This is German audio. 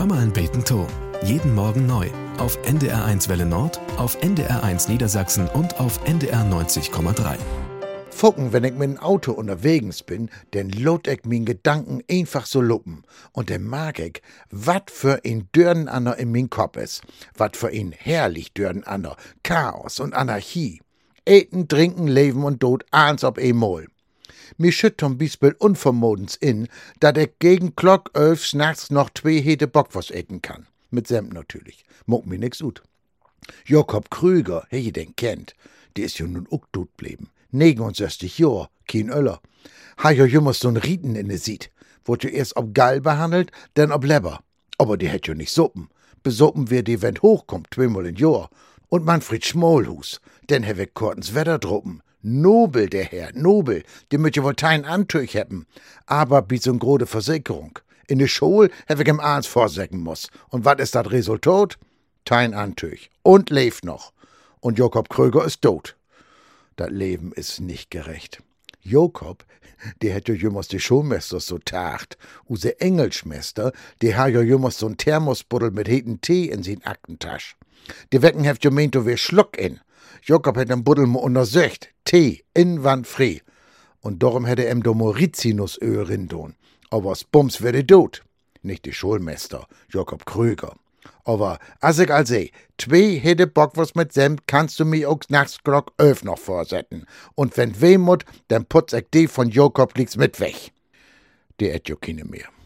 Hör mal ein Beten to. Jeden Morgen neu. Auf NDR1 Welle Nord, auf NDR1 Niedersachsen und auf NDR 90,3. Fucken, wenn ich mit dem Auto unterwegs bin, dann lot ich min Gedanken einfach so luppen. Und dann mag ich, wat für ein Dürrenander in min Kopf ist. Wat für ein herrlich Dürrenander. Chaos und Anarchie. Eten, trinken, leben und Tod, eins ob Mol. Mir schütt zum Beispiel unvermodens in, dat ich gegen Glock 11 nachts noch 2 Hete Bockwurst eten kann. Mit Senf natürlich. Muck mir nix ut. Jakob Krüger, he je den kennt, die ist jo nun ook tot blieben. 69 Jahr, kein Öller. Ha jo jümmers so'n Rieten in de Sied. Wurde jo erst ob Gall behandelt, dann ob Leber. Aber die hätt jo nicht Suppen. Besuppen wir die, wenn hochkommt, 2-mal in Jahr. Und Manfred Schmollhus, den hab ich Kortens Wetterdruppen. Nobel, der Herr, nobel, den möcht jo wohl tein Antüch hebben. Aber bi so'n grode Versicherung. In de Schule hab ich im Arzt vorsäcken muss. Und wat ist dat Resultat? Tein Antüch. Und lebt noch. Und Jakob Kröger ist tot. Das Leben ist nicht gerecht. Jakob, der hätt jo jümmers die Schulmesters so tacht. Use Engelschmester, der ha jo jümmers so'n Thermosbuddel mit heten Tee in sin Aktentasch. Die Wecken heft jo meint, du wär Schluck in. Jakob hätt den Buddel mo untersucht. Tee, inwandfrei. Und darum hätte em do Mauritiusöl rindon. Aber s Bums wär tot. Nicht die Schulmester, Jakob Kröger. Aber als ich seh, 2 Hede Bockwurst mit Senf kannst du mir auch nachts Glock 11 noch vorsetzen. Und wenn weh mut, dann putz ich die von Jakob liegt's mit weg. Die et jo keine mehr.